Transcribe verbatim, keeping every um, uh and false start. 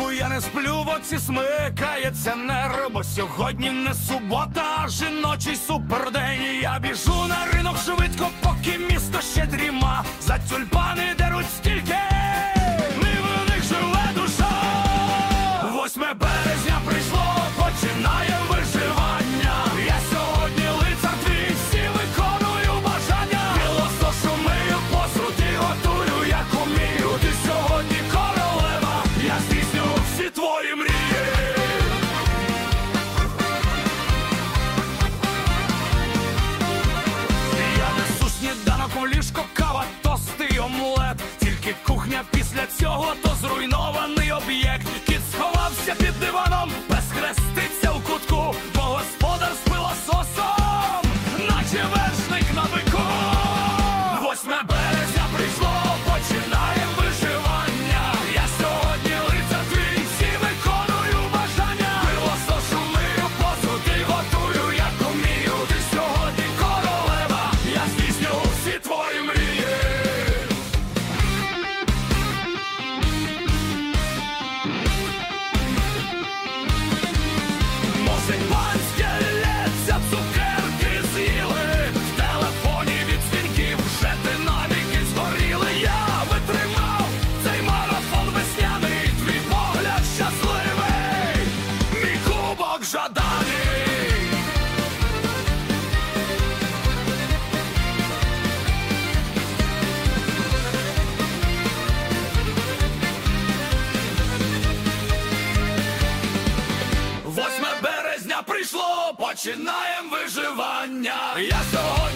ранку я не сплю, в оці смикається нерво. Сьогодні не субота, а жіночий супердень. Я біжу на ринок швидко, поки місто ще дріма. За тюльпани деруть стільки, ниби в них живе душа. Восьме березня прийшло, починаєм виживання. Я сьогодні лицар твій, всі виконую бажання. Білосошу мию, посуд і готую, як умію. Ти сьогодні королева, я здійсню всі твої мрії. Я несу сніданок у ліжко, кава, тости й омлет. Тільки кухня після цього то зруйнований об'єкт. Кіт сховався під диваном, пес хреститься у кутку, бо господар з пилососом, наче вершник на бику. Восьме березня прийшло, починаєм виживання. Я сьогодні лицар твій, всі виконую бажання. Пилосошу мию, посуд і готую, як умію. Ти сьогодні королева, я здійсню всі твої мрії. Мусульманське лється, цукерки з'їли. В телефоні від дзвінків вже динаміки згоріли. Я витримав цей марафон весняний, твій погляд щасливий, мій кубок жаданий. Восьме березня прийшло, починаєм виживання. Я сьогодні